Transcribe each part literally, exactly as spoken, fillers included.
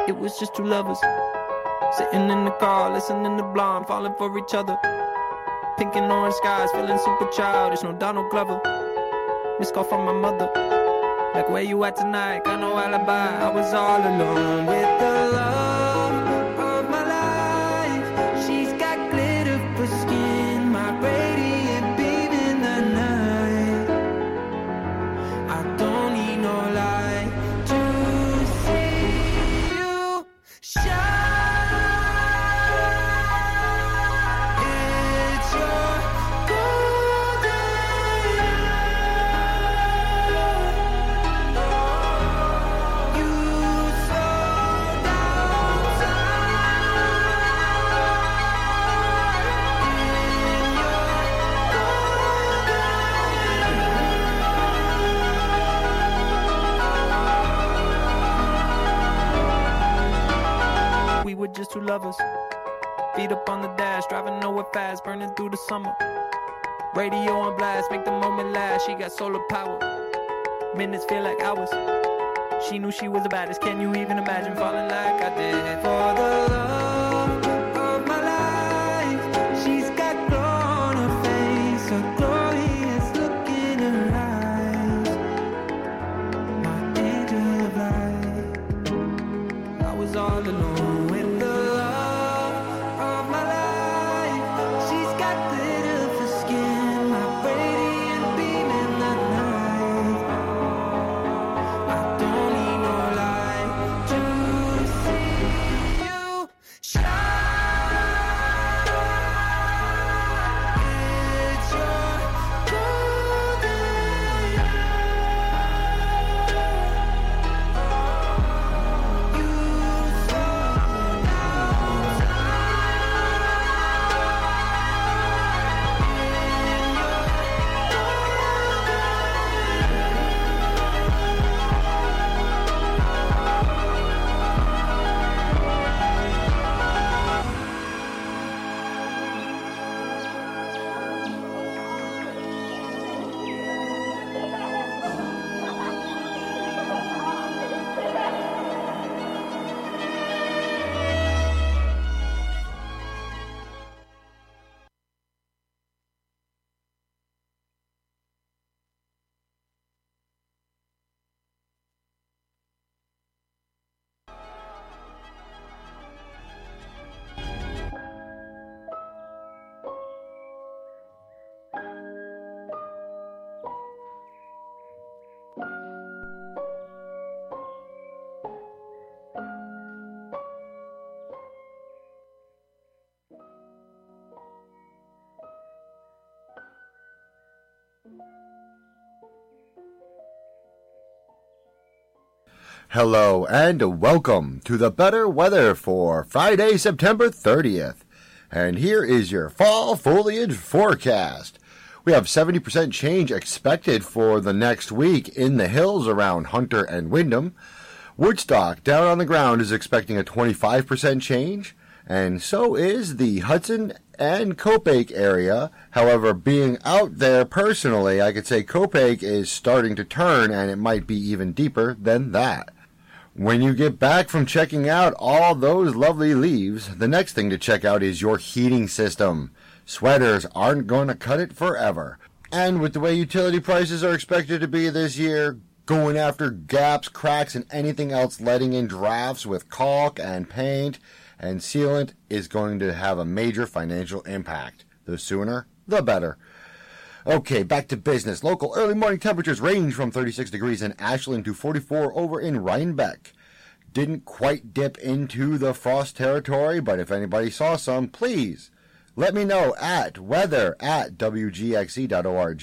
It was just two lovers sitting in the car, listening to Blonde, falling for each other. Pink and orange skies, feeling super childish, no Donald Glover. Missed call from my mother, like where you at tonight, got no alibi. I was all alone with the love of my life. She's got glitter for skin, my radiant beam in the night. I don't need no light to see you shine. Just two lovers, feet up on the dash, driving nowhere fast, burning through the summer. Radio on blast, make the moment last. She got solar power, minutes feel like hours. She knew she was the baddest. Can you even imagine falling like I did? For the love of my life, she's got glow on her face, a glorious look in her eyes. My angel of light. I was all alone. Hello and welcome to the better weather for Friday, September thirtieth. And here is your fall foliage forecast. We have seventy percent change expected for the next week in the hills around Hunter and Windham. Woodstock down on the ground is expecting a twenty-five percent change, and so is the Hudson and Copiague area. However, being out there personally, I could say Copiague is starting to turn, and it might be even deeper than that. When you get back from checking out all those lovely leaves, the next thing to check out is your heating system. Sweaters aren't going to cut it forever. And with the way utility prices are expected to be this year, going after gaps, cracks, and anything else letting in drafts with caulk and paint and sealant is going to have a major financial impact. The sooner, the better. Okay, back to business. Local early morning temperatures range from thirty-six degrees in Ashland to forty-four over in Rhinebeck. Didn't quite dip into the frost territory, but if anybody saw some, please let me know at weather at w g x e dot org.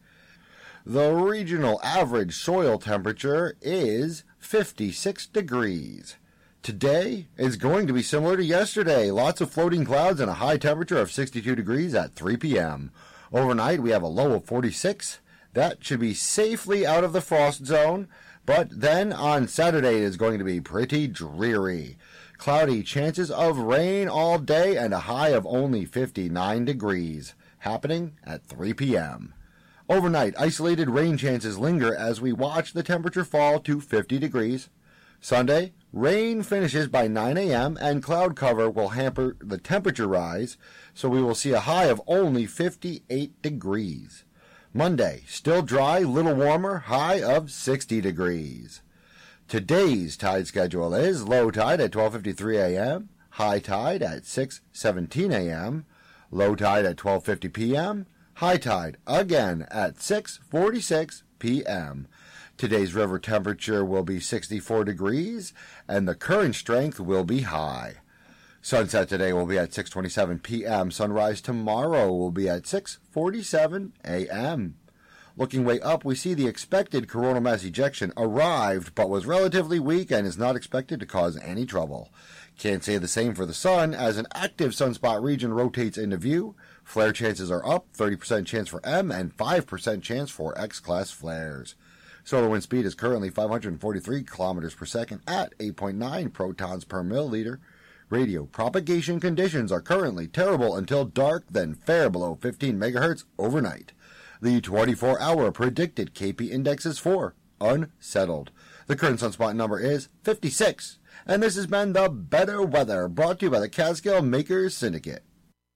The regional average soil temperature is fifty-six degrees. Today is going to be similar to yesterday. Lots of floating clouds and a high temperature of sixty-two degrees at three p.m. Overnight, we have a low of forty-six. That should be safely out of the frost zone. But then on Saturday, it is going to be pretty dreary. Cloudy, chances of rain all day, and a high of only fifty-nine degrees, happening at three p.m. Overnight, isolated rain chances linger as we watch the temperature fall to fifty degrees. Sunday, Rain finishes by nine a.m. and cloud cover will hamper the temperature rise, so we will see a high of only fifty-eight degrees. Monday, still dry, little warmer, high of sixty degrees. Today's tide schedule is low tide at twelve fifty-three a.m., high tide at six seventeen a.m., low tide at twelve fifty p.m., high tide again at six forty-six p.m. Today's river temperature will be sixty-four degrees, and the current strength will be high. Sunset today will be at six twenty-seven p.m. Sunrise tomorrow will be at six forty-seven a.m. Looking way up, we see the expected coronal mass ejection arrived, but was relatively weak and is not expected to cause any trouble. Can't say the same for the sun, as an active sunspot region rotates into view. Flare chances are up, thirty percent chance for M and five percent chance for X-class flares. Solar wind speed is currently five hundred forty-three kilometers per second at eight point nine protons per milliliter. Radio propagation conditions are currently terrible until dark, then fair below fifteen megahertz overnight. The twenty-four hour predicted K P index is four, unsettled. The current sunspot number is fifty-six. And this has been The Better Weather, brought to you by the Catskill Makers Syndicate.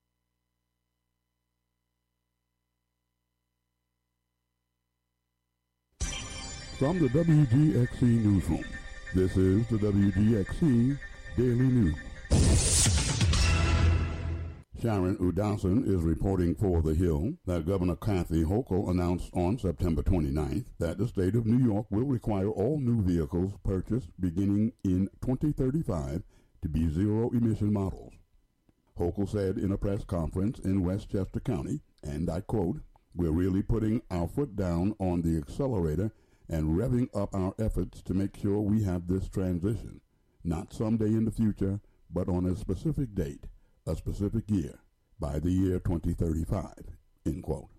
From the W G X C Newsroom, this is the W G X C Daily News. Sharon Udason is reporting for The Hill that Governor Kathy Hochul announced on September twenty-ninth that the state of New York will require all new vehicles purchased beginning in twenty thirty-five to be zero-emission models. Hochul said in a press conference in Westchester County, and I quote, "We're really putting our foot down on the accelerator and revving up our efforts to make sure we have this transition, not someday in the future, but on a specific date, a specific year, by the year twenty thirty-five, end quote.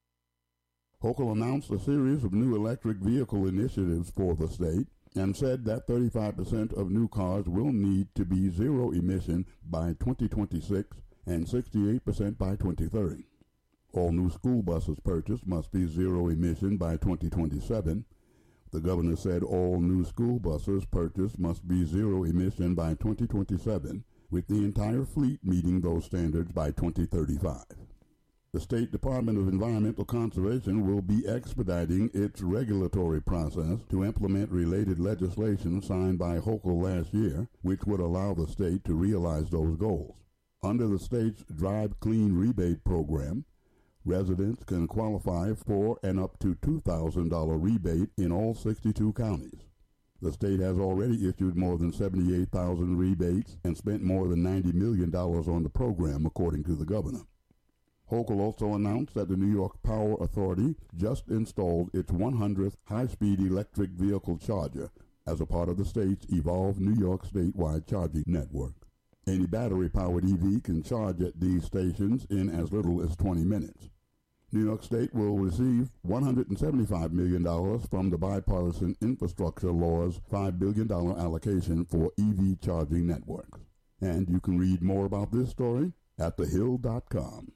Hochul announced a series of new electric vehicle initiatives for the state and said that thirty-five percent of new cars will need to be zero emission by twenty twenty-six and sixty-eight percent by twenty thirty. All new school buses purchased must be zero emission by twenty twenty-seven. The governor said all new school buses purchased must be zero emission by twenty twenty-seven, with the entire fleet meeting those standards by twenty thirty-five. The State Department of Environmental Conservation will be expediting its regulatory process to implement related legislation signed by Hochul last year, which would allow the state to realize those goals. Under the state's Drive Clean rebate program, residents can qualify for an up to two thousand dollars rebate in all sixty-two counties. The state has already issued more than seventy-eight thousand rebates and spent more than ninety million dollars on the program, according to the governor. Hochul also announced that the New York Power Authority just installed its one hundredth high-speed electric vehicle charger as a part of the state's evolved New York statewide charging network. Any battery-powered E V can charge at these stations in as little as twenty minutes. New York State will receive one hundred seventy-five million dollars from the Bipartisan Infrastructure Law's five billion dollars allocation for E V charging networks. And you can read more about this story at the hill dot com.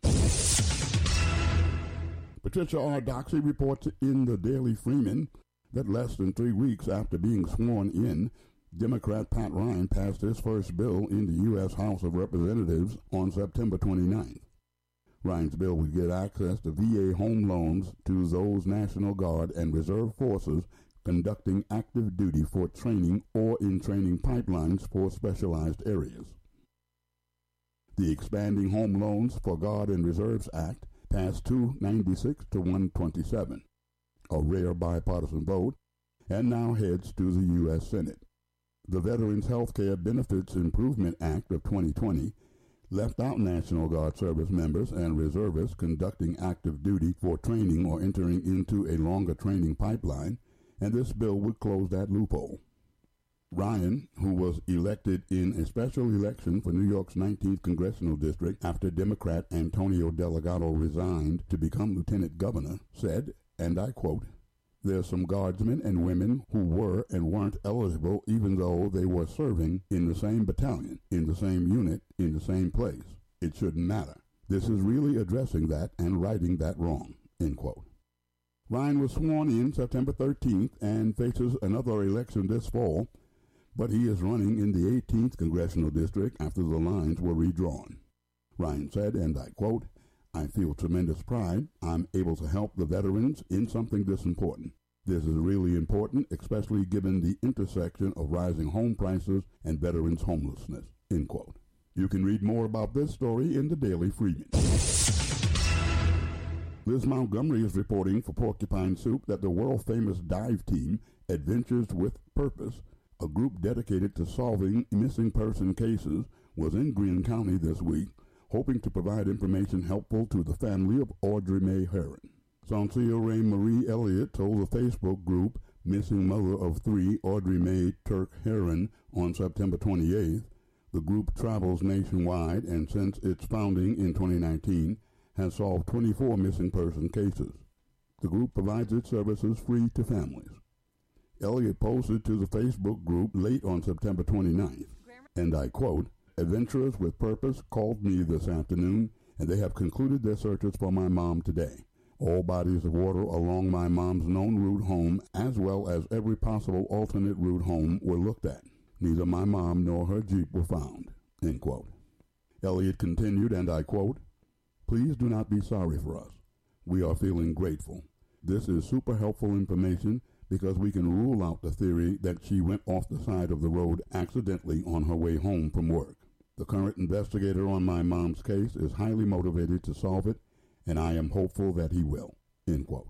Patricia R. Doxey reports in the Daily Freeman that less than three weeks after being sworn in, Democrat Pat Ryan passed his first bill in the U S House of Representatives on September twenty-ninth. Ryan's bill would get access to V A home loans to those National Guard and Reserve forces conducting active duty for training or in training pipelines for specialized areas. The Expanding Home Loans for Guard and Reserves Act passed two ninety-six to one twenty-seven, a rare bipartisan vote, and now heads to the U S Senate. The Veterans Healthcare Benefits Improvement Act of twenty twenty left out National Guard service members and reservists conducting active duty for training or entering into a longer training pipeline, and this bill would close that loophole. Ryan, who was elected in a special election for New York's nineteenth Congressional District after Democrat Antonio Delgado resigned to become lieutenant governor, said, and I quote, "There's some guardsmen and women who were and weren't eligible even though they were serving in the same battalion, in the same unit, in the same place. It shouldn't matter. This is really addressing that and righting that wrong," end quote. Ryan was sworn in September thirteenth and faces another election this fall, but he is running in the eighteenth Congressional District after the lines were redrawn. Ryan said, and I quote, "I feel tremendous pride I'm able to help the veterans in something this important. This is really important, especially given the intersection of rising home prices and veterans' homelessness," end quote. You can read more about this story in the Daily Freeman. Liz Montgomery is reporting for Porcupine Soup that the world-famous dive team Adventures with Purpose, a group dedicated to solving missing person cases, was in Greene County this week, hoping to provide information helpful to the family of Audrey Mae Herron. Sancia Ray Marie Elliott told the Facebook group Missing Mother of Three, Audrey Mae Turk Herron, on September twenty-eighth. The group travels nationwide and since its founding in twenty nineteen has solved twenty-four missing person cases. The group provides its services free to families. Elliott posted to the Facebook group late on September twenty-ninth, and I quote, "Adventurers with Purpose called me this afternoon, and they have concluded their searches for my mom today. All bodies of water along my mom's known route home, as well as every possible alternate route home, were looked at. Neither my mom nor her Jeep were found," end quote. Elliott continued, and I quote, "Please do not be sorry for us. We are feeling grateful. This is super helpful information because we can rule out the theory that she went off the side of the road accidentally on her way home from work. The current investigator on my mom's case is highly motivated to solve it, and I am hopeful that he will," end quote.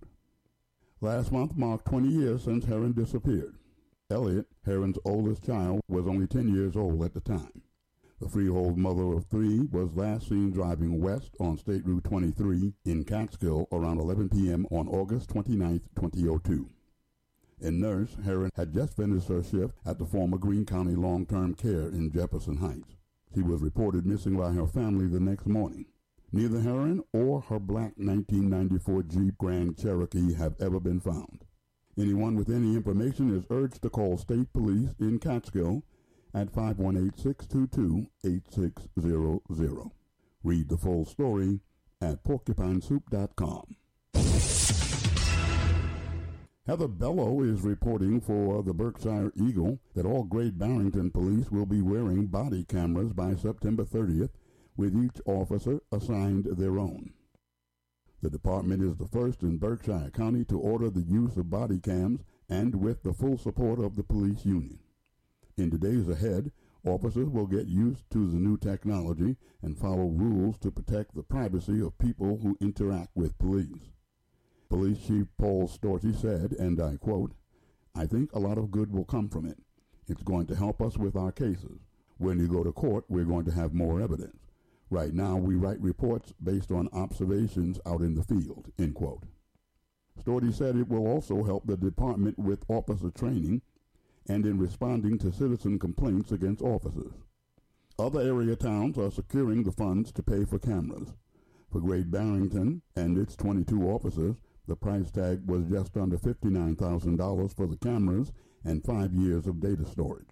Last month marked twenty years since Herron disappeared. Elliott, Herron's oldest child, was only ten years old at the time. The freehold mother of three was last seen driving west on State Route twenty-three in Catskill around eleven p.m. on August twenty-ninth, twenty oh two. A nurse, Herron had just finished her shift at the former Greene County Long-Term Care in Jefferson Heights. She was reported missing by her family the next morning. Neither Herron or her black nineteen ninety-four Jeep Grand Cherokee have ever been found. Anyone with any information is urged to call State Police in Catskill at five one eight, six two two, eight six zero zero. Read the full story at porcupine soup dot com. Heather Bello is reporting for the Berkshire Eagle that all Great Barrington police will be wearing body cameras by September thirtieth, with each officer assigned their own. The department is the first in Berkshire County to order the use of body cams and with the full support of the police union. In the days ahead, officers will get used to the new technology and follow rules to protect the privacy of people who interact with police. Police Chief Paul Storty said, and I quote, "I think a lot of good will come from it. It's going to help us with our cases. When you go to court, we're going to have more evidence. Right now, we write reports based on observations out in the field," end quote. Storty said it will also help the department with officer training and in responding to citizen complaints against officers. Other area towns are securing the funds to pay for cameras. For Great Barrington and its twenty-two officers, the price tag was just under fifty-nine thousand dollars for the cameras and five years of data storage.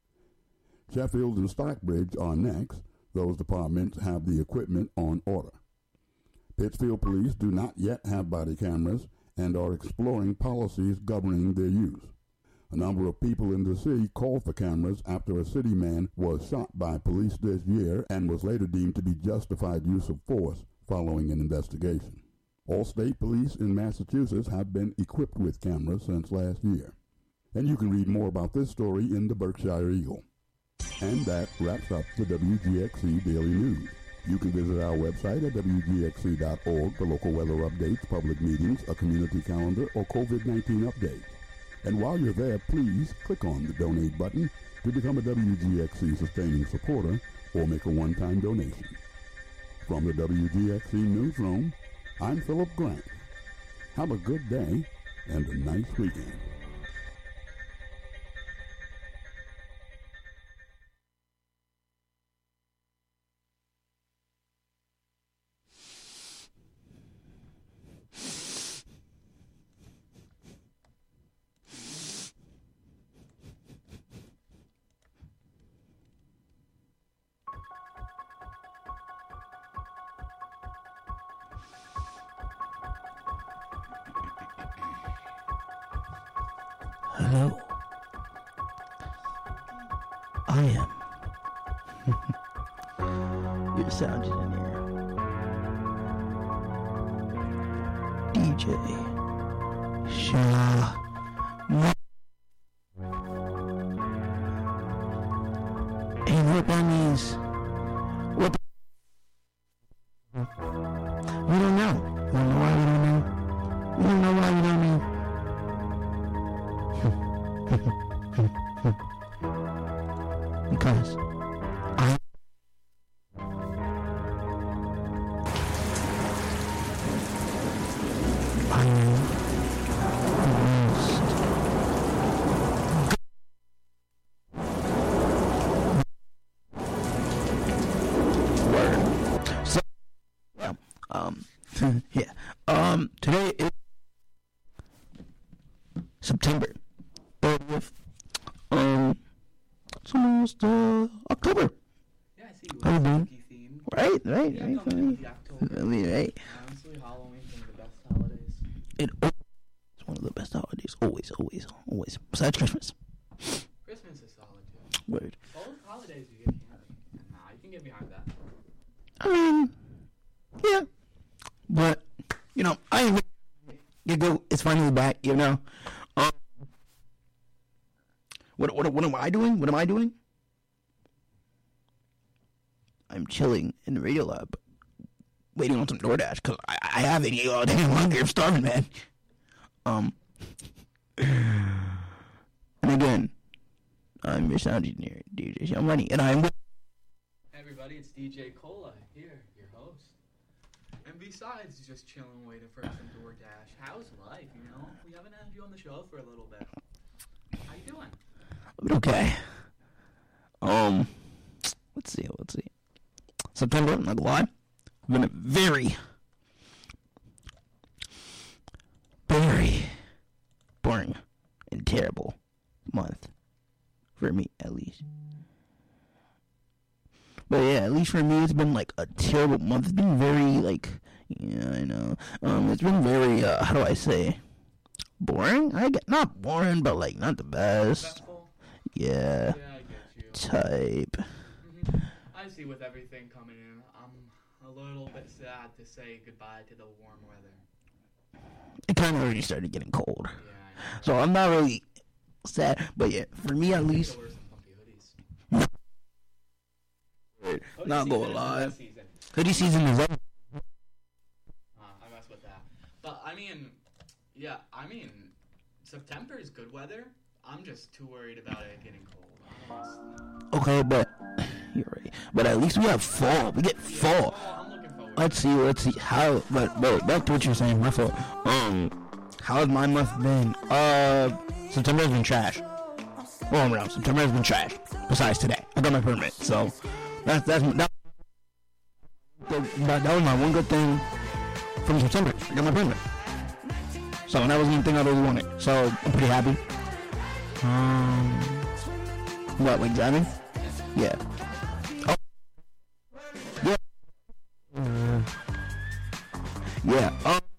Sheffield and Stockbridge are next. Those departments have the equipment on order. Pittsfield Police do not yet have body cameras and are exploring policies governing their use. A number of people in the city called for cameras after a city man was shot by police this year and was later deemed to be justified use of force following an investigation. All state police in Massachusetts have been equipped with cameras since last year. And you can read more about this story in the Berkshire Eagle. And that wraps up the W G X C Daily News. You can visit our website at w g x c dot org for local weather updates, public meetings, a community calendar, or COVID nineteen updates. And while you're there, please click on the donate button to become a W G X C sustaining supporter or make a one-time donation. From the W G X C Newsroom, I'm Philip Grant. Have a good day and a nice weekend. Hello? I am your sound engineer, D J Shaw. And what that means, what the, we don't know. We don't know why we don't know. We don't know why we don't know. Because I I am the most word. So yeah, um yeah. Um today is September thirtieth. Um it's almost uh October. Yeah, I see. How you doing? Spooky theme. Right, right, Yeah, right, coming right. into the October. I mean, right. Honestly, Halloween's one of the best holidays. It is one of the best holidays. Always, always, always. Besides Christmas. Christmas is solid too. Word. Both holidays you get candy. And nah, you can get behind that. I mean, yeah. But, you know, I ain't you go. It's finally back, you know. Um, what, what, what am I doing? What am I doing? I'm chilling in the radio lab, waiting on some DoorDash, because I, I haven't eaten all day longer. I'm starving, man. Um, and again, I'm your sound engineer, D J Sean Money, and I'm with Hey everybody, it's D J Cola here, your host. And besides just chilling, waiting for some DoorDash, how's life? You know, we haven't had you on the show for a little bit. How you doing? okay. Um, let's see, let's see. September, I'm not gonna lie, been a very, very boring and terrible month. For me, at least. But yeah, at least for me, it's been like a terrible month. It's been very, like, yeah, I know. Um, it's been very, uh, how do I say? Boring? I get, not boring, but like, not the best. Stressful? Yeah. Yeah, I get you. Type. Mm-hmm. I see with everything coming in, I'm a little bit sad to say goodbye to the warm weather. It kind of already started getting cold. Yeah, I know. So I'm not really sad, but yeah, for me at least. Still wear some comfy hoodies. Not Hoodie gonna season is lie. hoodie season. Hoodie season is up. Uh, I mess with that. But, I mean, yeah, I mean, September is good weather. I'm just too worried about it getting cold. Honestly. Okay, but you're right. But at least we have fall. We get fall. Oh, I'm looking forward to Let's see. Let's see how. But wait, back to what you're saying. My fault. Um, how has my month been? Uh, September has been trash. Well, no, September has been trash. Besides today, I got my permit, so that's that's that, that, that was my one good thing from September. I got my permit. So that was one thing I really wanted. So I'm pretty happy. Um, what, like driving? Yeah. Oh. Yeah. Uh, yeah.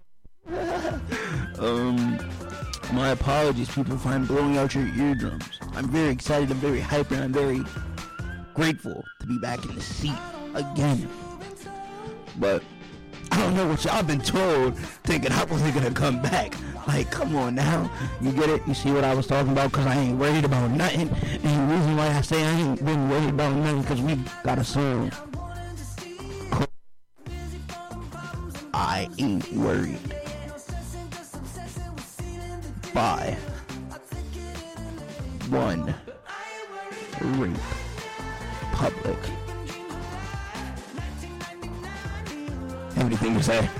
Um, um, my apologies, people, if I'm blowing out your eardrums. I'm very excited. I'm very hyped, and I'm very grateful to be back in the seat again. But I don't know what y'all been told, thinking I wasn't gonna come back. Like, come on now. You get it? You see what I was talking about? Because I ain't worried about nothing. And the reason why I say I ain't been worried about nothing, because we got a song. I ain't worried. By one Rape Public. Have anything to say?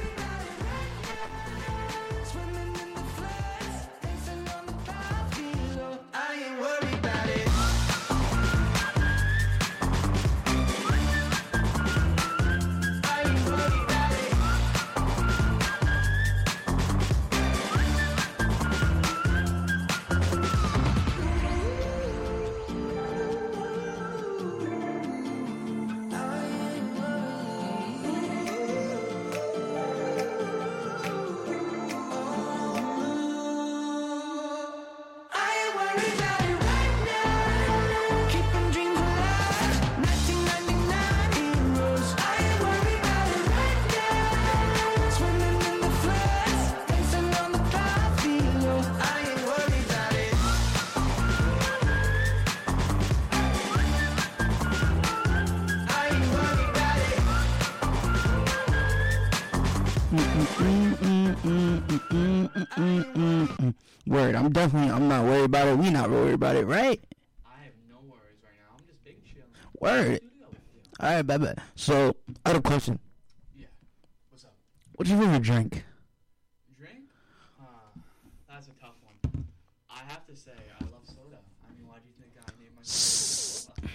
Word, I'm definitely, I'm not worried about it. We not worried about it, right? I have no worries right now. I'm just big chilling. Word. All right, bet, bet. So, I have a question. Yeah. What's up? What's your favorite drink? Drink? Uh, that's a tough one. I have to say, I love soda. I mean, why do you think I named my soda Cola?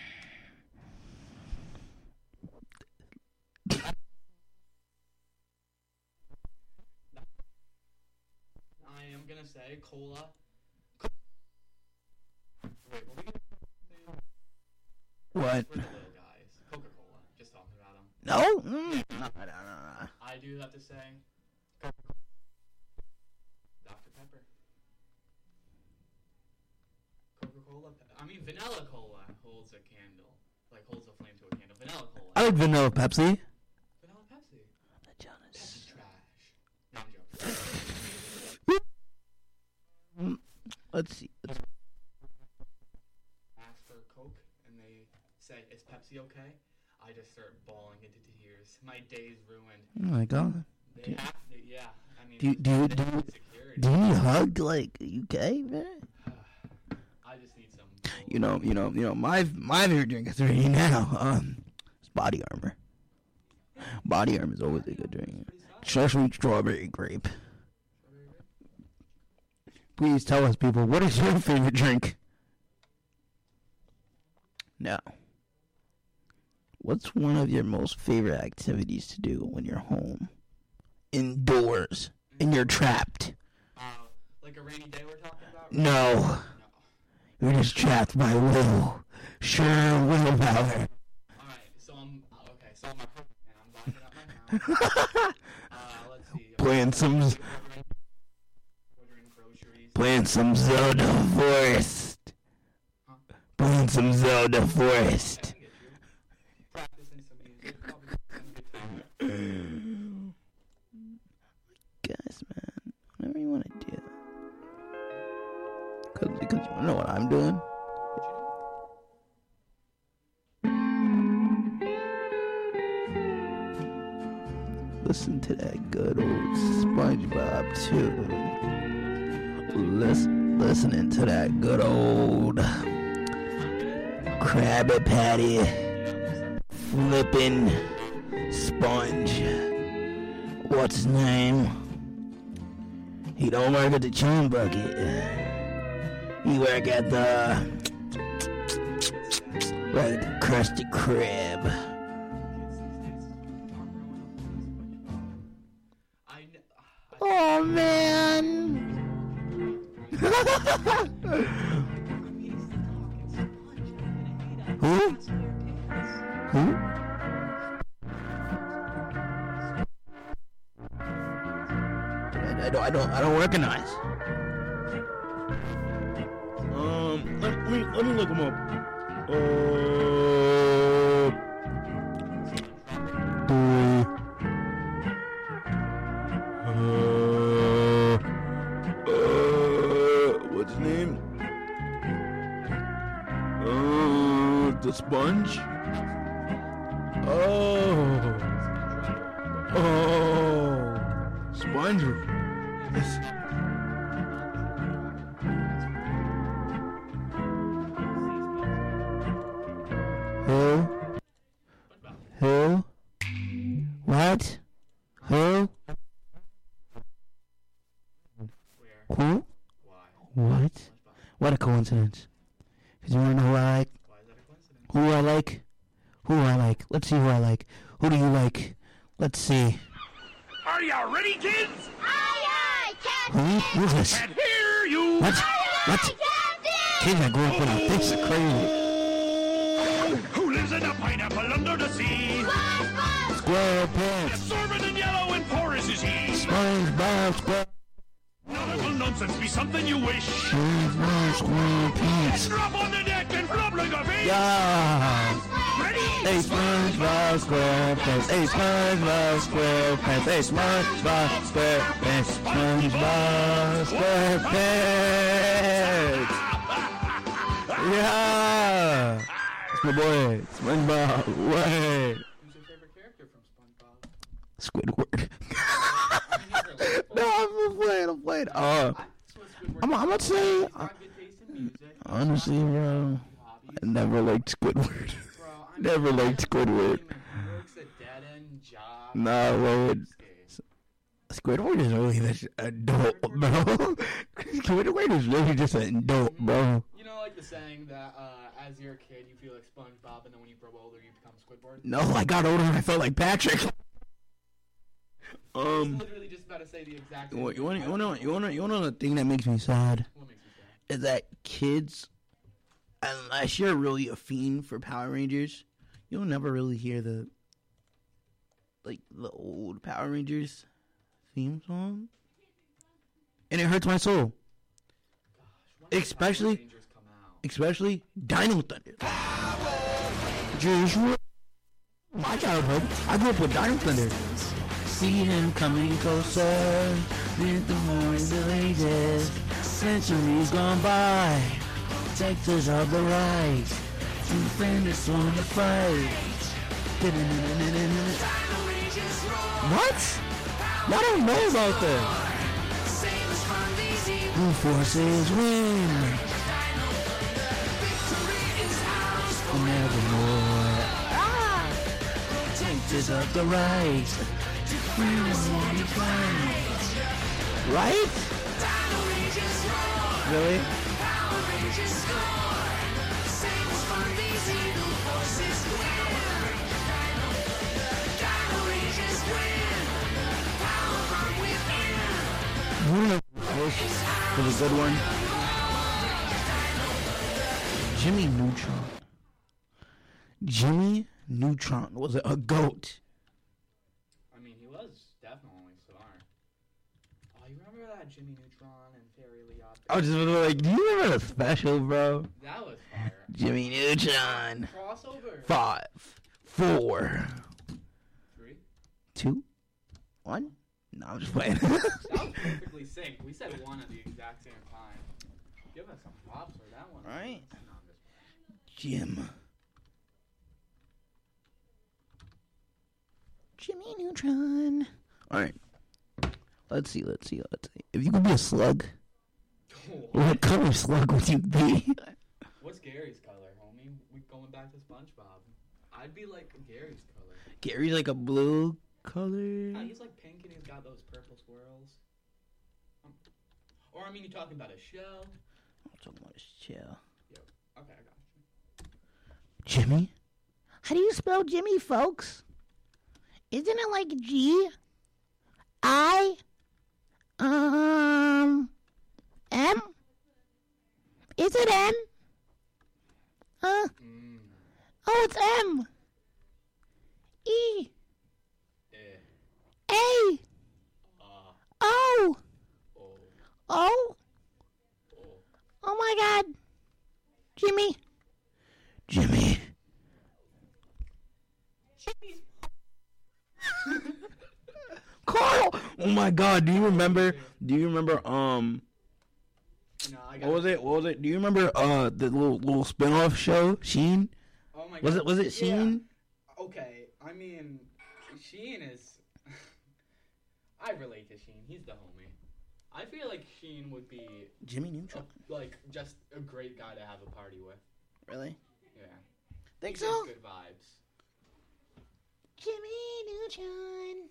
I am gonna say cola. Wait, what are we gonna say? What? For the little guys. Coca-Cola. Just talking about them. No? Mm. No, no, no, no. I do have to say Doctor Pepper. Coca-Cola. Pe- I mean, vanilla cola holds a candle. Like, holds a flame to a candle. Vanilla cola. I like vanilla Pepsi. Vanilla Pepsi. The Jonas. Pepsi's trash. No, I'm joking. Let's see. Let's... Ask for Coke, and they say, is Pepsi okay? I just start bawling into tears. My day's ruined. Oh my god. They have to, yeah. I mean, Do you, do you, do you, security. do you need a hug? Like, are you okay, man? I just need some. You know, you know, you know, my my favorite drink is right now. Um, it's Body Armor. Body Armor is always a good drink. Especially strawberry grape. Please tell us, people, what is your favorite drink? Now, what's one of your most favorite activities to do when you're home? Indoors. And you're trapped. Uh, like a rainy day we're talking about? No. No. You're just trapped by will. Sure willpower. Alright, so I'm, okay, so I'm, and I'm locking up my house. uh, let's see. Playing some, Ordering, ordering groceries. playing some Zelda Forest. Huh? Playing some Zelda Forest. I can get you. Practicing some music. Probably some good time. Guys, man, whatever you want to do. Cause, because you know what I'm doing? Listen to that good old SpongeBob tune. Listen, listening to that good old Krabby Patty flipping sponge. What's his name? He don't work at the chum bucket. He work at the work at the Krusty Krab. I kn- Oh man! Who? Who? I, I don't. I don't. I don't recognize. Um. Let me. Let me look him up. Uh. Three. Uh. Uh. What's his name? Uh. The Sponge. Oh. Oh. Sponge. Who? Who? What? Who? Where? Who? Why? What? What a coincidence. Because you want to know who I like? Why is that a coincidence? Who I like? Who I like? Let's see who I like. Who do you like? Let's see. Are you ready, kids? Aye, aye, Who? Captain! Who's this? Can't hear you. What? What? Captain! Kids I grew up with, this is crazy. Who lives in a pineapple under the sea? SpongeBob! SquarePants. Absorbent and yellow and porous is he. SpongeBob Square. Nautical nonsense be something you wish. SpongeBob SquarePants. Drop on the deck and flop like a fish. Yeah. Ready? Hey SpongeBob SquarePants. Hey SpongeBob SquarePants. Hey SpongeBob SquarePants. SpongeBob SquarePants. Yeah. That's my boy. SpongeBob. Way. Who's your favorite character from SpongeBob? Squidward. I mean, he's relatable. No, I'm playing. I'm playing. Uh, That's what Squidward I'm, I'm gonna say. He's got good taste in music. Honestly, bro, Hobbies. I never liked Squidward. Bro, I mean, Never liked I don't Squidward. blame him. He works a dead-end job. Nah, Lord. Squidward is really this adult, bro. Squidward is really just an adult, bro. You know, like the saying that uh, as you're a kid, you feel like SpongeBob, and then when you grow older, you become Squidward? No, I got older and I felt like Patrick. I was Um, literally just about to say the exact same you thing. want I you want don't to you want to you want to know the thing that makes me sad What makes you sad? is that kids, unless you're really a fiend for Power Rangers, you'll never really hear the like the old Power Rangers theme song, and it hurts my soul. Gosh, when did Especially- Power Rangers come out? Especially Dino Thunder. Just ru- my childhood, I grew up with Dino Thunder. See him coming closer, with the mornings of ages, centuries gone by, Texas of the right, to defend us on the fight. What? I don't know about that. Blue forces win. Nevermore. Ah! Texas of the right. Right? Really? You know this was a good one. Jimmy Neutron. Jimmy Neutron was a goat. I mean, he was definitely smart. Oh, you remember that Jimmy Neutron and Fairy Lee Odd? I was just like, do you remember the special, bro? That was fire. Jimmy Neutron. Crossover. Five, four, Three. two, one. No, I'm just playing. That was perfectly synced. We said one at the exact same time. Give us some props for that one. Right. No, I'm just playing. Jim. Jimmy Neutron. All right. Let's see. Let's see. Let's see. If you could be a slug, what color slug would you be? What's Gary's color, homie? We going back to SpongeBob. I'd be like Gary's color. Gary's like a blue color. Uh, he's like pink and he's got those purple swirls. Um, or I mean, you're talking about a shell. I'm talking about his chill. Okay, I got you. Jimmy? How do you spell Jimmy, folks? Isn't it like G? I? Um... M? Is it M? Uh... Mm. Oh, it's M. E. Eh. A. Uh. O. Oh. O. Oh. Oh my God. Jimmy. Jimmy. Carl. Oh my God. Do you remember? Do you remember? Um. No, I got What was it? What was it? Do you remember? Uh, the little little spin-off show, Sheen. Oh my God. Was it? Was it Yeah. Sheen? Okay, I mean, Sheen is. I relate to Sheen. He's the homie. I feel like Sheen would be Jimmy a, Neutron. like just a great guy to have a party with. Really? Yeah. Think He gives so? Good vibes. Jimmy Neutron.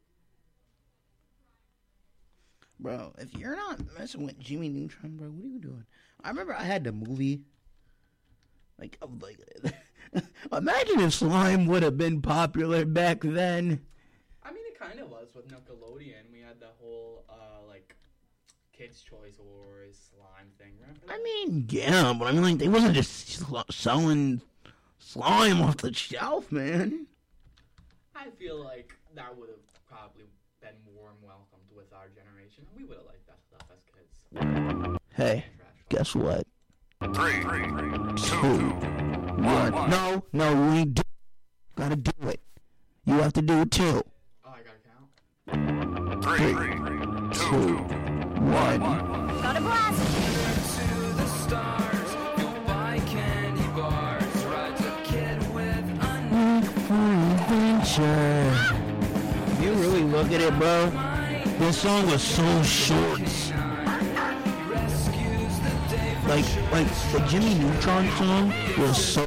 Bro, if you're not messing with Jimmy Neutron, bro, what are you doing? I remember I had the movie. Like, I'm like, imagine if slime would have been popular back then. I mean, it kind of was with Nickelodeon. We had the whole uh like Kids Choice Awards slime thing. Remember that? I mean, yeah, but I mean, like, they wasn't just sl- selling slime off the shelf, man. I feel like that would have probably been warm welcomed with our generation, and we would have liked that stuff as kids. Hey, guess what? Three, Two, one. No, no, you ain't do Gotta do it. You have to do it too. Oh, I gotta count. three, Two, one. Go to blast. Adventure. look at it, bro. This song was so short. Like, like the Jimmy Neutron song was so.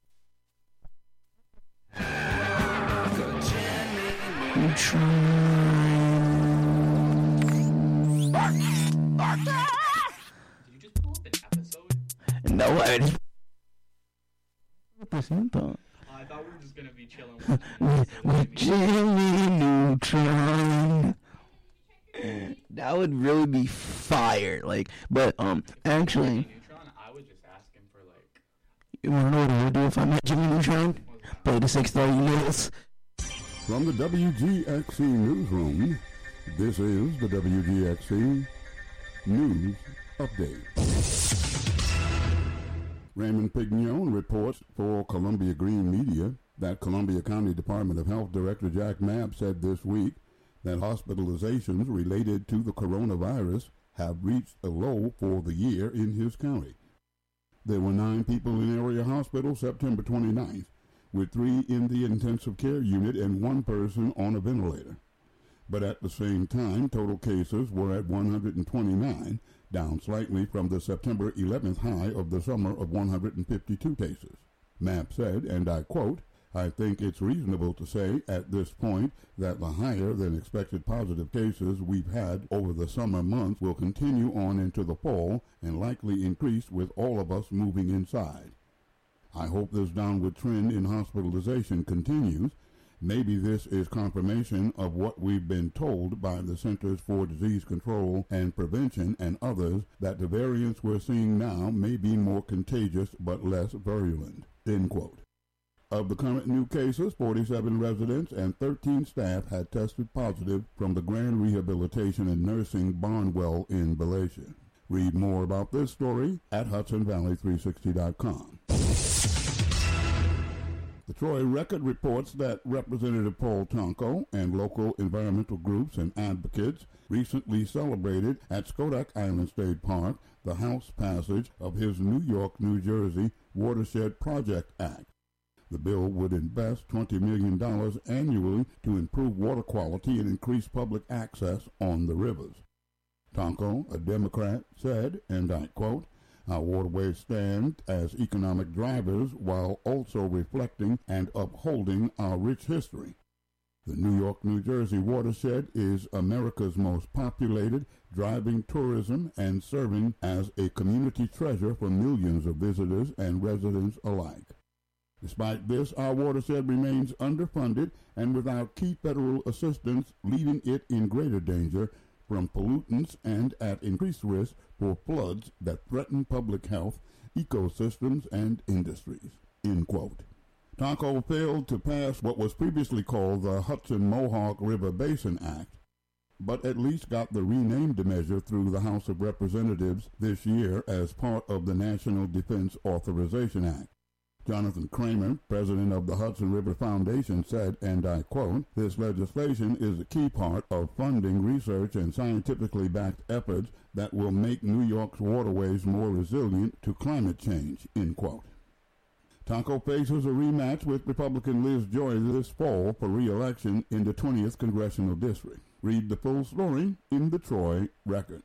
Neutron. Did you just pull up an episode? No, I just. This info. Oh, I thought we were just gonna be chilling With, with Jimmy Neutron. That would really be fire. Like, but um, actually, Neutron, I would just ask him for like. you wanna know what I would do if I met Jimmy Neutron? Play the six thirty minutes. From the W G X C newsroom, this is the W G X C News Update. Raymond Pignon reports for Columbia Green Media that Columbia County Department of Health Director Jack Mabb said this week that hospitalizations related to the coronavirus have reached a low for the year in his county. There were nine people in area hospitals September twenty-ninth, with three in the intensive care unit and one person on a ventilator. But at the same time, total cases were at one hundred twenty-nine, down slightly from the September eleventh high of the summer of one hundred fifty-two cases. Mapp said, and I quote, "I think it's reasonable to say at this point that the higher than expected positive cases we've had over the summer months will continue on into the fall and likely increase with all of us moving inside. I hope this downward trend in hospitalization continues. Maybe this is confirmation of what we've been told by the Centers for Disease Control and Prevention and others, that the variants we're seeing now may be more contagious but less virulent." End quote. Of the current new cases, forty-seven residents and thirteen staff had tested positive from the Grand Rehabilitation and Nursing Barnwell in Valatia. Read more about this story at Hudson Valley three sixty dot com. The Troy Record reports that Representative Paul Tonko and local environmental groups and advocates recently celebrated at Skodak Island State Park the House passage of his New York, New Jersey Watershed Project Act. The bill would invest twenty million dollars annually to improve water quality and increase public access on the rivers. Tonko, a Democrat, said, and I quote, "Our waterways stand as economic drivers while also reflecting and upholding our rich history. The New York, New Jersey watershed is America's most populated, driving tourism and serving as a community treasure for millions of visitors and residents alike. Despite this, our watershed remains underfunded and without key federal assistance, leaving it in greater danger from pollutants and at increased risk for floods that threaten public health, ecosystems, and industries." End quote. Tonko failed to pass what was previously called the Hudson-Mohawk River Basin Act, but at least got the renamed measure through the House of Representatives this year as part of the National Defense Authorization Act. Jonathan Kramer, president of the Hudson River Foundation, said, and I quote, "This legislation is a key part of funding research and scientifically backed efforts that will make New York's waterways more resilient to climate change." End quote. Tonko faces a rematch with Republican Liz Joy this fall for re-election in the twentieth Congressional District. Read the full story in the Troy Record.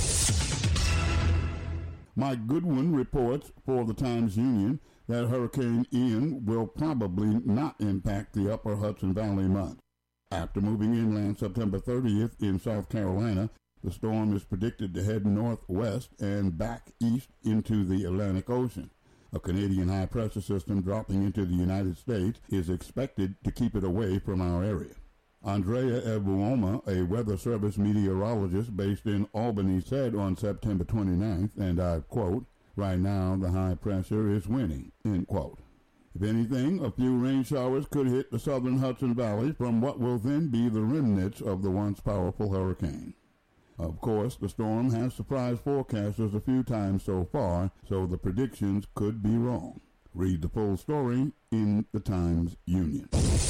Mike Goodwin reports for the Times-Union that Hurricane Ian will probably not impact the upper Hudson Valley much. After moving inland September thirtieth in South Carolina, the storm is predicted to head northwest and back east into the Atlantic Ocean. A Canadian high-pressure system dropping into the United States is expected to keep it away from our area. Andrea Evuoma, a Weather Service meteorologist based in Albany, said on September twenty-ninth, and I quote, "Right now, the high pressure is winning," end quote. If anything, a few rain showers could hit the southern Hudson Valley from what will then be the remnants of the once powerful hurricane. Of course, the storm has surprised forecasters a few times so far, so the predictions could be wrong. Read the full story in the Times-Union.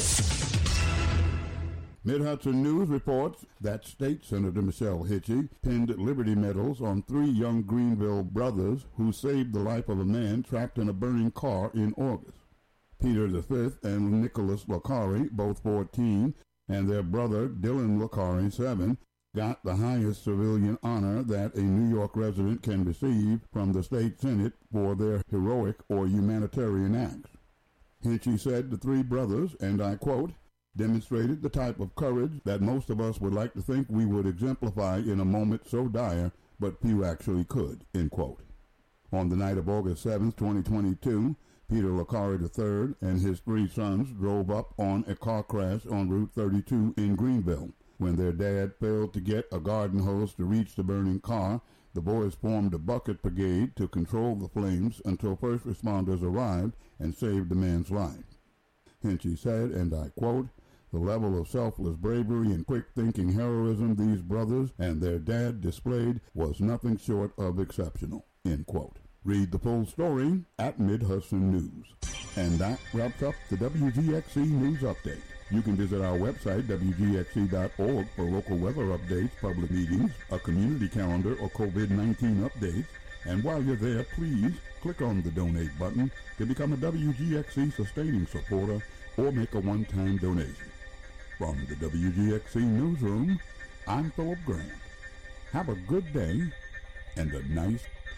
Mid-Hudson News reports that State Senator Michelle Hitchie pinned Liberty Medals on three young Greenville brothers who saved the life of a man trapped in a burning car in August. Peter the Fifth and Nicholas Lacari, both fourteen, and their brother, Dylan Lacari, seven, got the highest civilian honor that a New York resident can receive from the state Senate for their heroic or humanitarian acts. Hinchy said the three brothers, and I quote, demonstrated the type of courage that most of us would like to think we would exemplify in a moment so dire, but few actually could, end quote. On the night of August seventh, twenty twenty-two, Peter Lacari the third and his three sons drove up on a car crash on Route thirty-two in Greenville. When their dad failed to get a garden hose to reach the burning car, the boys formed a bucket brigade to control the flames until first responders arrived and saved the man's life. Hinchy said, and I quote, the level of selfless bravery and quick-thinking heroism these brothers and their dad displayed was nothing short of exceptional, end quote. Read the full story at Mid-Hudson News. And that wraps up the W G X C News Update. You can visit our website, W G X C dot org, for local weather updates, public meetings, a community calendar, or COVID nineteen updates. And while you're there, please click on the donate button to become a W G X C sustaining supporter or make a one-time donation. From the W G X C Newsroom, I'm Philip Grant. Have a good day and a nice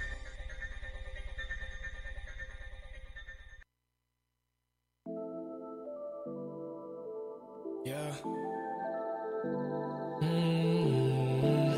Yeah. Mm-hmm.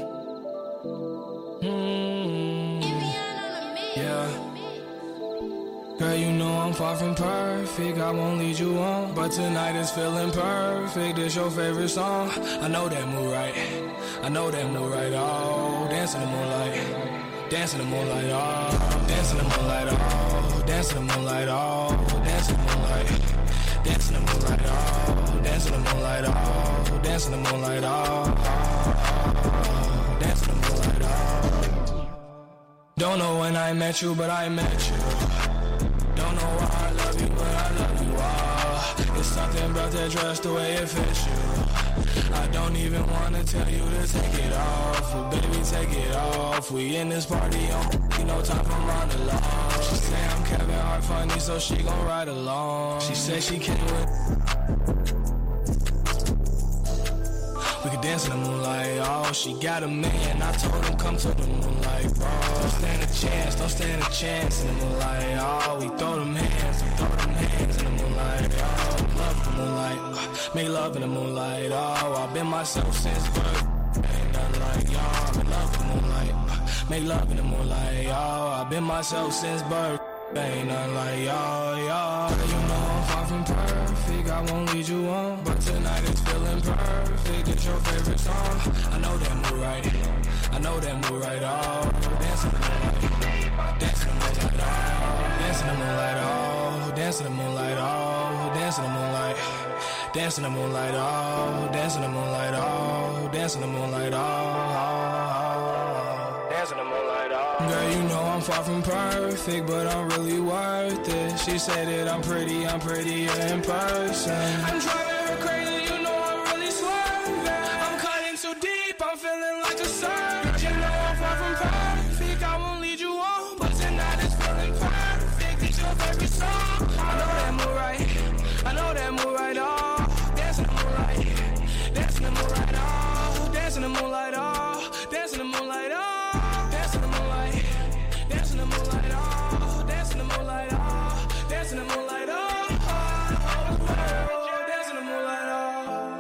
Mm-hmm. Yeah. Girl, you know I'm far from perfect, I won't lead you on, but tonight is feeling perfect, it's your favorite song. I know that move right, I know that move right, oh, dance in the moonlight, dance in the moonlight, oh, dance in the moonlight, oh, dance in the moonlight, oh, dance in the moonlight. Dance in the moonlight, oh, dance in the moonlight, oh, dance in the moonlight, oh, oh, dance in the moonlight, oh. Don't know when I met you, but I met you. Don't know why I love you, but I love you, oh. It's something about that dress, the way it fits you. I don't even wanna tell you to take it off, but baby, take it off. We in this party, on no time for monologue. She say I'm Kevin Hart funny, so she gon' ride along. She say she came with. We could dance in the moonlight, oh, she got a man. I told him come to the moonlight, bro. Don't stand a chance, don't stand a chance in the moonlight, oh. We throw them hands, we throw them hands in the moonlight, oh. Love the moonlight, make love in the moonlight, oh. I've been myself since birth, ain't nothing like y'all. I'm in love with the moonlight, make love in the moonlight, oh. I've been myself since birth, ain't nothing like y'all, y'all. You know I'm far from perfect, I won't lead you on, but tonight it's feeling perfect, it's your favorite song. I know that move right, I know that move right, oh. Dance in the moonlight, dance in the moonlight, oh. Dance in the moonlight, oh. Dance in the moonlight, oh. Dance in the moonlight, dance in the moonlight, oh. Dance in the moonlight, oh. Dance in the moonlight, oh. Dance in the moonlight, oh. Girl, you know I'm far from perfect, but I'm really worth it. She said that I'm pretty, I'm prettier in person. I'm driving her crazy, you know I'm really swerving. I'm cutting too deep, I'm feeling like a surge. You know I'm far from perfect, I won't lead you on, but tonight is feeling perfect. It's your favorite song. I know that move right, I know that move right, oh. Dance in the moonlight, dance in the moonlight, oh. Dance in the moonlight, oh. Dance in the moonlight, oh. Dance in the moonlight, dance in the moonlight, oh. Dance in the moonlight, oh. Dance in the moonlight, oh. Oh, oh, dance in the moonlight, oh.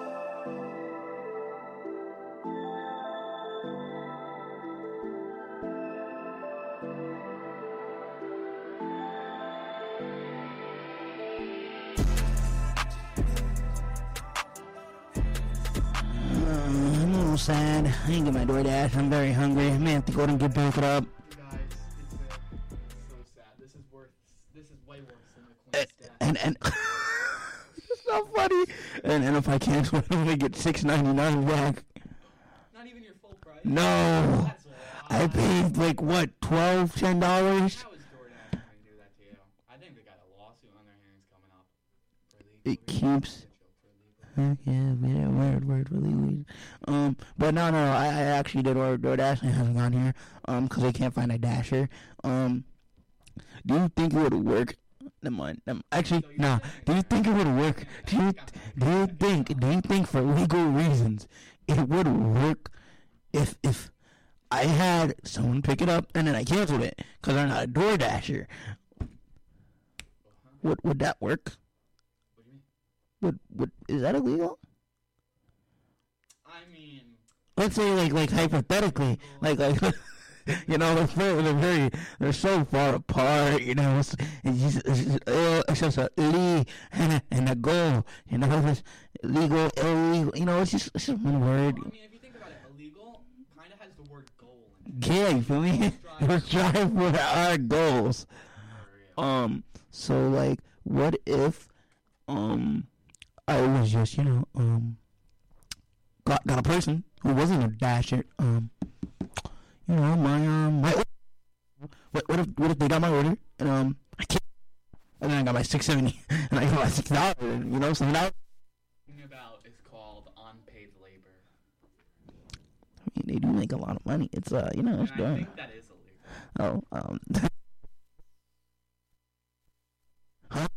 I'm a little sad. I didn't get my DoorDash. I'm very hungry. I may have to go and get picked up. Guys, it's, uh, it's so sad. This is worth. This is way worse than the Queen's death. And and it's so funny. And and if I cancel, I'm gonna get six ninety nine back. Not even your full price. No, That's a lot. I paid like what, twelve, ten dollars. How is DoorDash going to do that to you? I think they got a lawsuit on their hands coming up. For legal It reasons. keeps. For legal. Yeah, yeah, word, word, really weird. Um, but no, no, no, I, I actually did order DoorDash and it hasn't gone here, um, because I can't find a Dasher. Um, do you think it would work never mind. Never, actually, nah. Do you think it would work? Do you do you think do you think for legal reasons it would work if if I had someone pick it up and then I canceled it because I'm not a DoorDasher? Would would that work? What do you mean? Would would is that illegal? I mean, Let's say like like hypothetically, like like you know, they're very, they're very they're so far apart. You know, it's, it's just it's just, uh, it's just a li and a, and a go. You know, it's legal, illegal. You know, it's just it's just one word. I mean, if you think about it, illegal kind of has the word goal in it. Yeah, you feel me? We're striving for our goals. Um, so like, what if, um, I was just, you know, um, got got a person who wasn't a dasher, um, you know, my um, my order. What what if what if they got my order and um, I can't, and then I got my six seventy and I got my six dollars, you know, something out. About is called unpaid labor. I mean, they do make a lot of money. It's uh, you know, it's And I done. think that is illegal. Oh, um. Huh?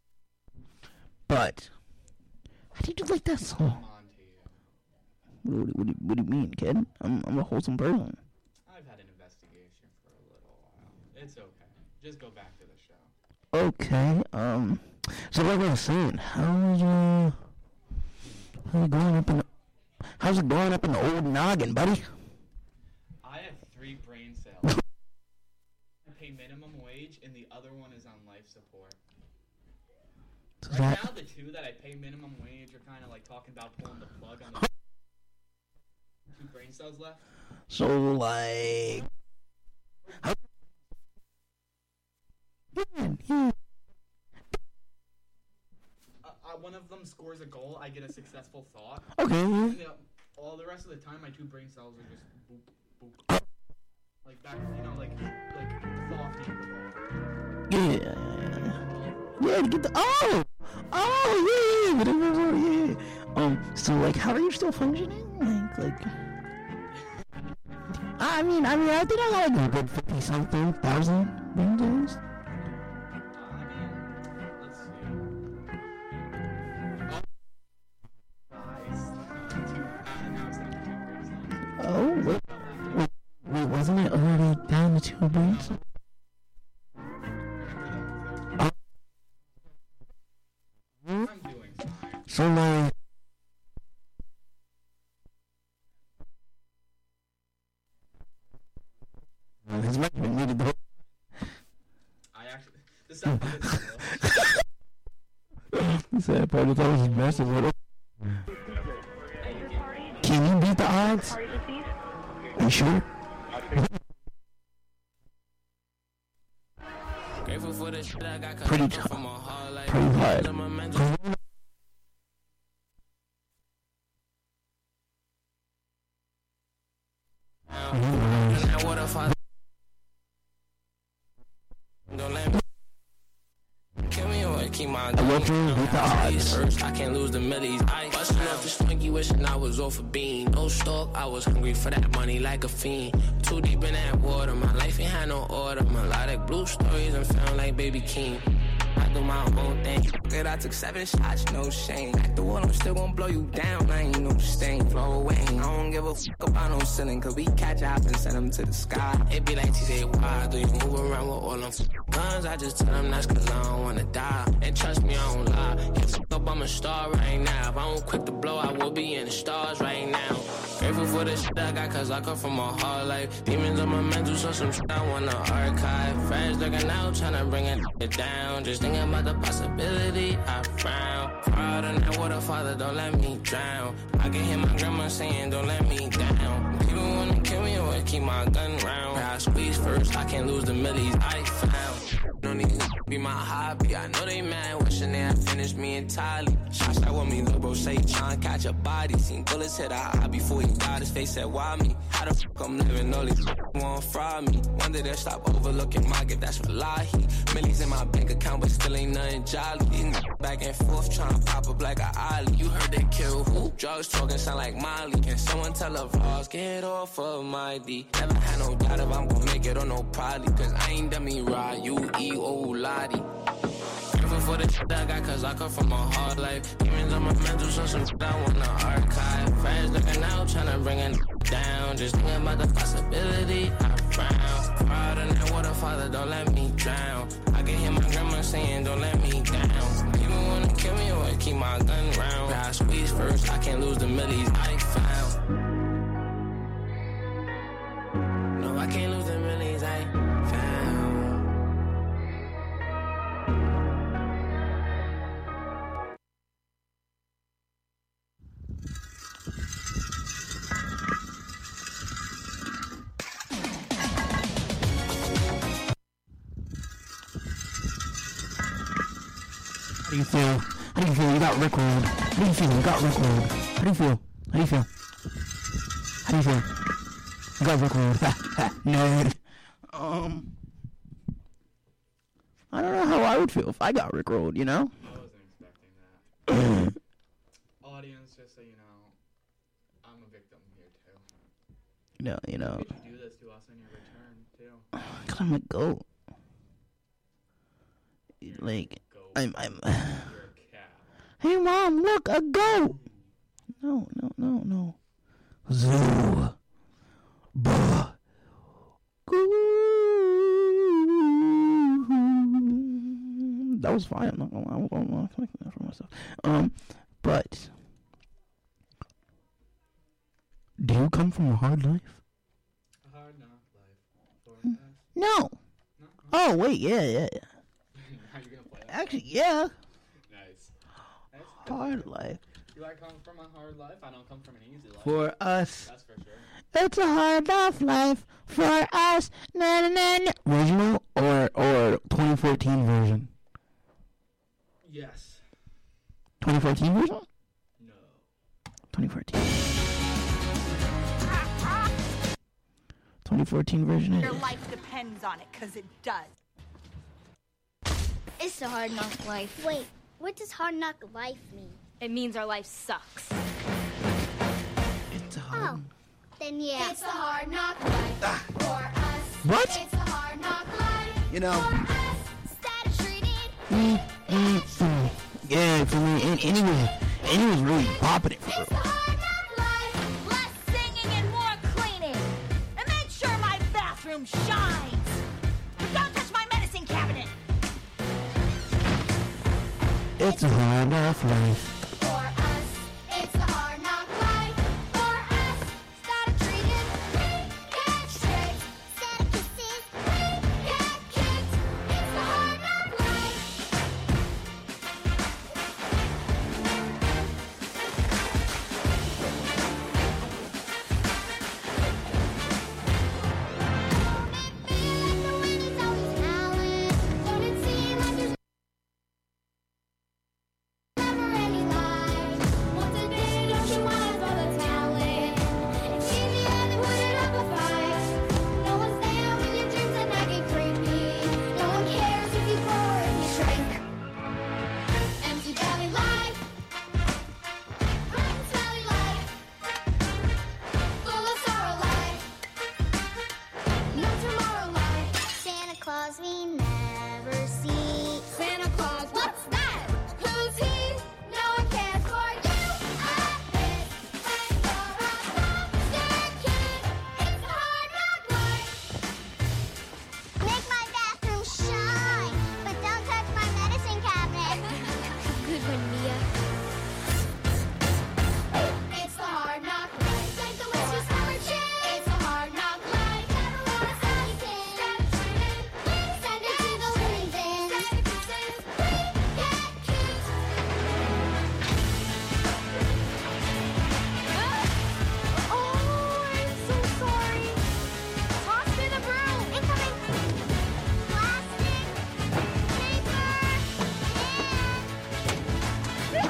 But how do you like that song? On to you. What, what, what, what do you mean, kid? I'm I'm a wholesome person. I've had an investigation for a little while. It's okay. Just go back to the show. Okay. Um. So like I was saying, how's uh, how's it going up in the, how's it going up in the old noggin, buddy? I have three brain cells. I pay minimum wage, and the other one is on life support. So Right that, now, the two that I pay minimum wage are kind of like talking about pulling the plug on the two brain cells left. so like. How, yeah, yeah. Uh, uh, one of them scores a goal, I get a successful thought. Okay. Yeah. And the, all the rest of the time, my two brain cells are just boop, boop. Like back, you know, like, like thought being the ball. Yeah. Yeah, to get the oh, oh yeah, whatever, yeah. Um, so like, how are you still functioning? Like, like. I mean, I mean, I think I got like a good fifty something thousand brain cells. I mean, let's see. Oh, nice. Two, uh, now it's down to two brain cells. Oh, wait, wait, wait, wasn't it already down to two brain cells? I'm doing fine. So like. His mic been needed the whole. I actually, the sound of this He said, part of that was massive. Can you beat the odds? Are you sure? Pretty tough. Pretty hard. I love you with the odds. First, I can't lose the millies. I busting off the swanky, wishing I was off a bean. No stalk, I was hungry for that money like a fiend. Too deep in that water, my life ain't had no order. Melodic blue stories and feeling like Baby King. I do my own thing. Good, I took seven shots, no shame. Like the wall, I'm still gonna blow you down. I ain't no stain, flow away. I don't give a fuck about no ceiling, cause we catch up and send them to the sky. It be like T J, why do you move around with all them guns? I just tell them that's cause I don't wanna die. And trust me, I don't lie. If fuck up, I'm a star right now. If I don't quit the blow, I will be in the stars right now. Grateful for the shit I got, cause I come from a hard life. Demons on my mental, so some shit I wanna archive. Friends looking out, tryna bring it down. Just thinking about the possibility, I frown. Proud of that water, father, don't let me drown. I can hear my grandma saying, don't let me down. People wanna kill me, or keep my gun round. I squeeze first, I can't lose the millies I found. No need to be my hobby. I know they mad, wishing they had finished me entirely. Shots that with me, little bro say, tryna catch a body. Seen bullets hit our eye before he died. His face said, why me? How the fuck I'm living? All these won't fry me. Wonder they'll stop overlooking my gift, that's Wallahi. Millies in my bank account, but still ain't nothing jolly. These back and forth, tryna pop up like a ollie. You heard they kill who? Drugs talking sound like Molly. Can someone tell a vlogs, get off of my D? Never had no doubt if I'm gonna make it or no probably. Cause I ain't dummy ride, you E O Lottie. for the shit I got, cause I come from a hard life. Demons on my mental, so some shit I wanna archive. Friends looking out, tryna bring it down. Just thinking about the possibility I found. Proud of that water, father, don't let me drown. I can hear my grandma saying, don't let me down. People wanna kill me or keep my gun round. I squeeze first, I can't lose the millies I found. No, I can't lose the millies I found. How do you feel? How do you feel? You got rickrolled. How do you feel? You got rickrolled. How do you feel? How do you feel? How do you feel? You got rickrolled. Nerd. Um, I don't know how I would feel if I got rickrolled, you know? I wasn't expecting that. Audience, just so you know, I'm a victim here too. No, you know. Why did you do this to us in your return too? Because I'm a goat. Like, I'm, I'm. You're a cat. Hey, Mom, look, a goat. No, no, no, no. Zoo. Buh. That was fine. I'm not gonna lie. I'm not thinking that for myself. Um, but do you come from a hard life? A hard knock life. For us. No. No? Oh wait, yeah, yeah, yeah. How you gonna play that? Actually, yeah. Nice. Nice. Hard life. Do I come from a hard life? I don't come from an easy life. For us. That's for sure. It's a hard enough life for us. Na na na na. Original or or twenty fourteen version? Yes. twenty fourteen version? No. twenty fourteen. twenty fourteen version. Your life depends on it, cause it does. It's a hard knock life. Wait, what does hard knock life mean? It means our life sucks. It's a hard. Oh, then yeah. It's a hard knock life ah. for us. What? It's a hard knock life You know. for us. Status treated. Mm, mm, mm. Yeah, for me, and, and he was, and he was really popping it for It's a real. hard knock life. Less singing and more cleaning. And make sure my bathroom shines. But don't touch my medicine cabinet. It's a hard enough life. For us, it's a hard knock life. For us, status treated. We get stripped. Static kisses. We get kicked. It's a hard knock life. Santa Claus we never see. Santa Claus, what's that? Who's he? No one cares for you. A bit when you're a monster kid. It's a hard knock life. Make my bathroom shine, but don't touch my medicine cabinet. Good one, Mia. It's the hard knock life. Like the witch's summer chill. It's a hard knock life. Never wanna stop again. Send it to the living bin. We get cute. Oh, I'm so sorry. Toss me the broom. Incoming. Plastic, paper, and...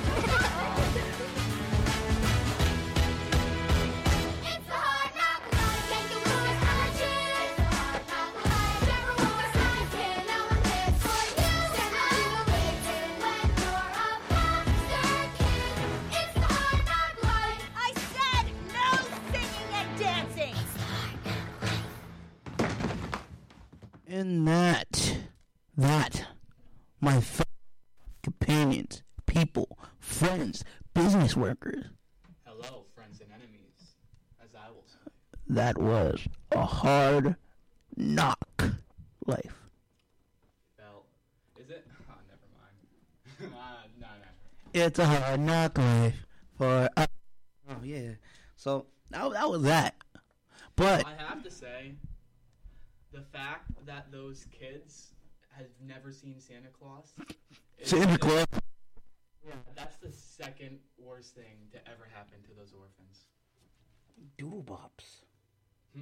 It's a hard knock life. Take the wheelers on our chin. It's a hard knock life. Never wanna slide in. No one cares for you. Send it to the living bin when you're a monster kid. It's the hard knock life. I said no singing and dancing. And that, that, my fellow companions, people, friends, business workers. Hello, friends and enemies, as I will say. That was a hard knock life. Well, is it? Oh, never mind. nah, nah, nah. It's a hard knock life for. Uh, oh yeah. So that that was that. But I have to say, the fact that those kids have never seen Santa Claus. is Santa just- Claus. Yeah, that's the second worst thing to ever happen to those orphans. Doodle bops. Hmm?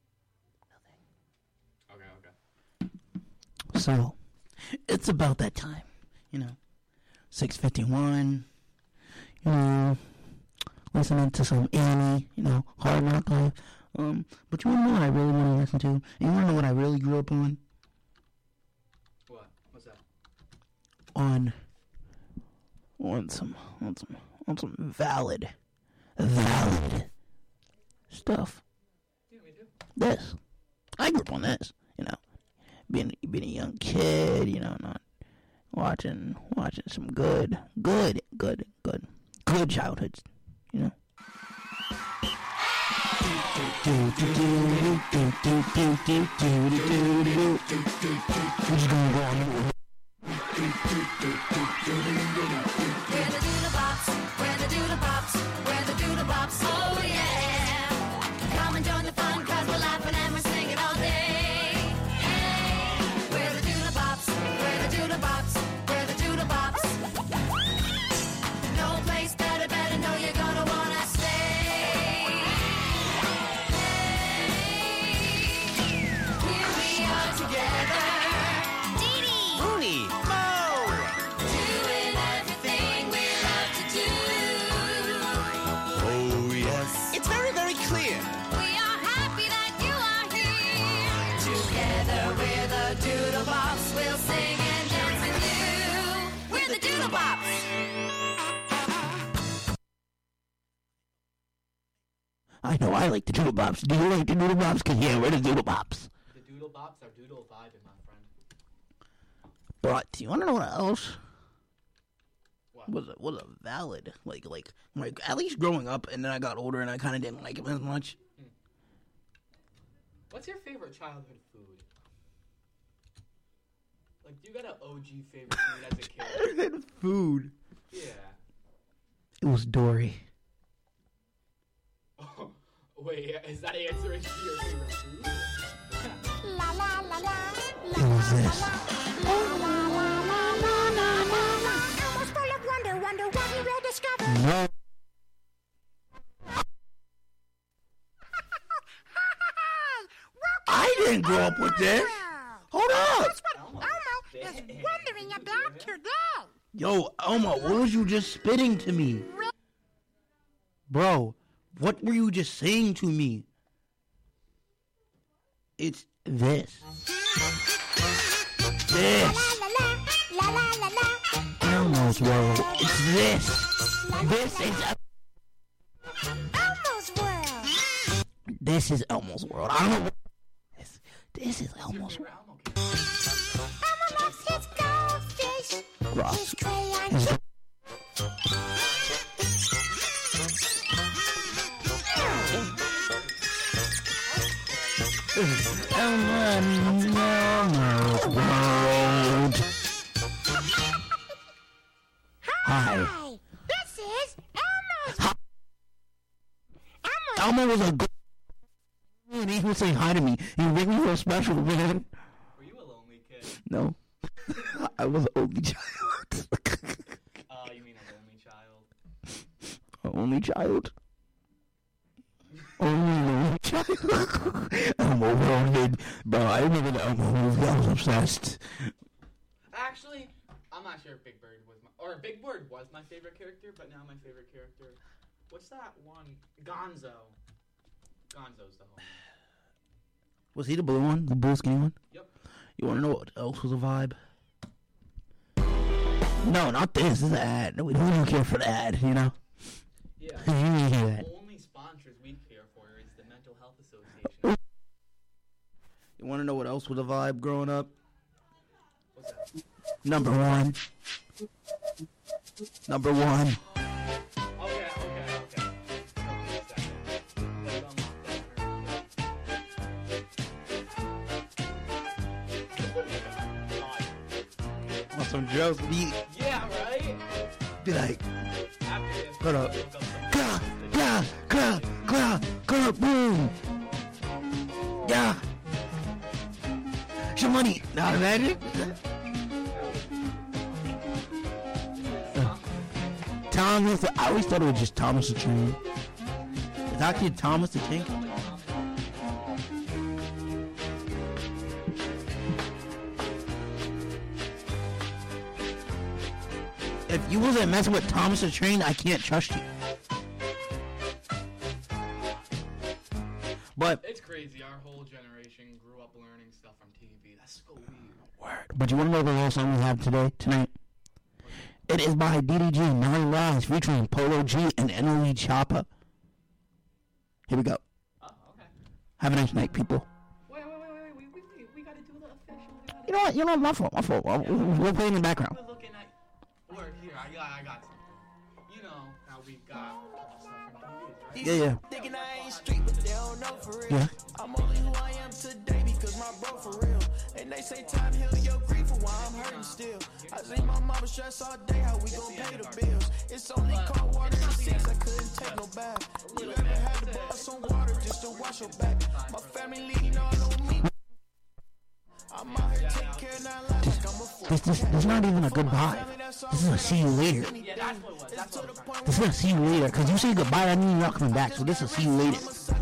Okay, okay. So it's about that time, you know. Six fifty one. You know, listening to some Annie. You know, hard knock life. Um, but you wanna know what I really want to listen to? And you wanna know what I really grew up on? What? What's that? On, on some, on some, on some valid, valid stuff. Yeah, we do. This, I grew up on this. You know, being being a young kid. You know, not watching watching some good, good, good, good, good childhoods. You know. We're just gonna go on. We're the doodle bops, we're the doodle bops, we're the doodle bops, oh yeah. Come and join the fun, cause we're laughing and we're singing all day. Hey, we're the doodle bops, we're the doodle bops, we're the doodle bops. No place better, better know you're gonna wanna stay. Hey, here we are together. Dee Dee! Rooney! Doing everything we love to do. Oh, yes. It's very, very clear. We are happy that you are here. Together we're the Doodle Bops. We'll sing and dance with you. We're the Doodle Bops. I know I like the Doodle Bops. Do you like the Doodle Bops? Cause yeah, we're the Doodle Bops. The doodle bops are doodle vibing, my friend. But do you wanna know what else? What? Was a was a valid like like like at least growing up, and then I got older and I kind of didn't like it as much. What's your favorite childhood food? Like, you got an O G favorite food as a kid? Food. Yeah. It was Dory. Oh, wait, is that answering to your favorite food? La la la la. It was this. Elmo's full of wonder, wonder what he will discover. No. I didn't grow up with this. Hold up. Elmo Elmo is wondering about today. Yo, Elmo, what was you just spitting to me? Bro, what were you just saying to me? It's this. This. La la la la la la. Elmo's world. It's this. This is Elmo's world. this is Elmo's world. I don't know. This, this is Elmo's Favorite world. Elmo character? Elmo loves his goldfish, Ross. his crayon. His- Elmo's world. Hi. This is Elmo's. Elmo. Elmo was a good and he would say hi to me. He made me feel special, man. Were you a lonely kid? No. I was an only child. Oh, you mean a lonely child? An only child. Only lonely child. Elmo world, bro. I remember the Elmo movie. I was obsessed. Actually, I'm not sure if Big Bird was my... Or Big Bird was my favorite character, but now my favorite character... What's that one? Gonzo. Gonzo's the homie. Was he the blue one? The blue skinny one? Yep. You want to know what else was a vibe? No, not this. This is an ad. No, we don't even care for the ad, you know? Yeah. You hear The that. only sponsors we care for is the Mental Health Association. You want to know what else was a vibe growing up? What's that? Number one, Number one. Okay, okay, okay. On some drugs, be, Yeah, right? be like, After this, hold up. we'll go some- Clap, clap, clap, clap, clap, boom. Yeah. Some money. Now imagine. Thomas, I always thought it was just Thomas the Train. It's actually Thomas the Tank. If you wasn't messing with Thomas the Train, I can't trust you. But It's crazy. Our whole generation grew up learning stuff from T V. That's so weird. But you want to know the last song we have today, tonight? It is by D D G, Nine Lives, featuring Polo G and N L E Choppa. Here we go. Oh, okay. Have a nice night, people. Wait, wait, wait, wait, wait. We, we, we gotta do the official. We gotta You know what? You know what? My fault. My fault. We're we're playing in the background. We're looking at. Word, here, I got, I got something. You know how we got stuff from T V, right? Yeah, yeah. Thinking I ain't street, but they don't know for real. Yeah. I'm only who I am today because my bro for real. And they say time heal your grief for why I'm hurting still. I see my mama stress all day, how we gon' pay the bills. It's only cold water in the sinks, I couldn't take no bath. You ever had to boil some water just to wash your back? My family leaning all on me. I'm out here taking care of nine lives like I'm a fool. This, this, this is not even a goodbye. This is a see you later. Yeah, that's what it was. That's what it was. This is a see you later. Because you say goodbye, that means you're not coming back. So this is a see you later.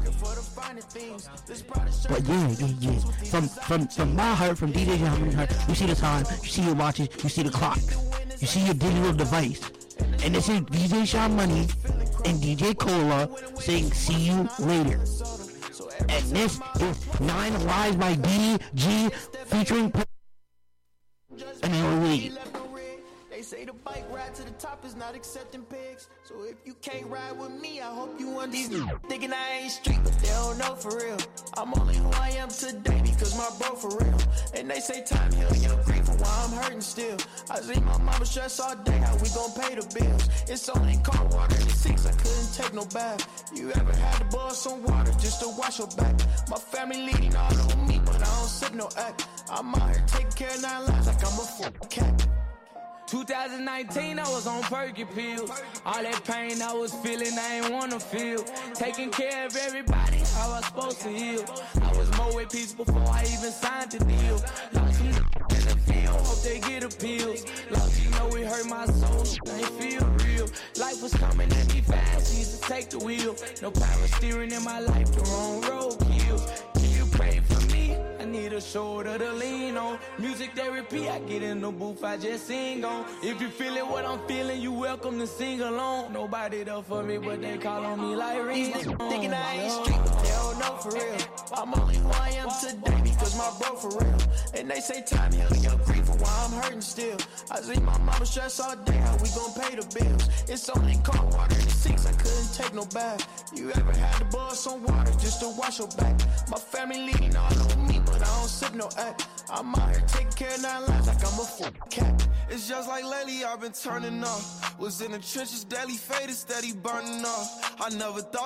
But yeah, yeah, yeah. From from from my heart, from D J Harmony Heart, you see the time, you see your watches, you see the clock, you see your digital device. And this is D J Sean Money and D J Cola saying see you later. And this is Nine Lives by D D G featuring and N L E. They say the bike ride to the top is not accepting pigs. So if you can't ride with me, I hope you understand. Thinking I ain't street, but they don't know for real. I'm only who I am today because my bro for real. And they say time heal your grief for why I'm hurting still. I see my mama stress all day, how we gon' pay the bills. It's only cold water in the sinks, I couldn't take no bath. You ever had to boil some water just to wash your back? My family leaning all on me, but I don't sip no act. I'm out here taking care of nine lives like I'm a full cat. twenty nineteen, I was on Perky pills. All that pain I was feeling, I ain't wanna feel. Taking care of everybody, how I supposed to heal. I was more with peace before I even signed the deal. Lost some in the field, hope they get appeals. Lost, you know, it hurt my soul, ain't feel real. Life was coming at me fast, used to take the wheel. No power steering in my life, the wrong road kills. Can you pray for me? I need a shoulder to lean on. Music therapy, I get in the booth, I just sing on. If you feeling what I'm feeling, you welcome to sing along. Nobody there for me, but they call on me like Ring. Thinking I ain't street, but they don't know for real. I'm only who I am today because my bro for real. And they say time heal your grief for why I'm hurting still. I see my mama stress all day, how we gon' pay the bills. It's only cold water in the sinks, I couldn't take no bath. You ever had to boil some water just to wash your back? My family leaning all on me, but I don't sip no act. I'm out here taking care of nine lives like I'm a full cat. It's just like lately I've been turning up. Was in the trenches, daily faded, steady burning up. I never thought